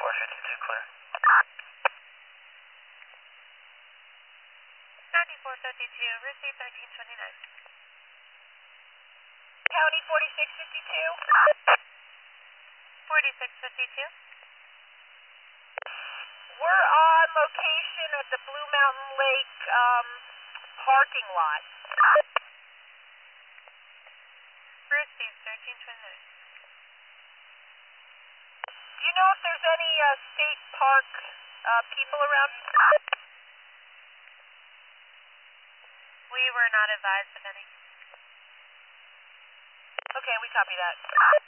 9452 clear. 9452, receive 1329. County 4652. 4652. We're on location at the Blue Mountain Lake parking lot. Receive 1329. Do you know if there's any state park people around? We were not advised of any. Okay, we copy that.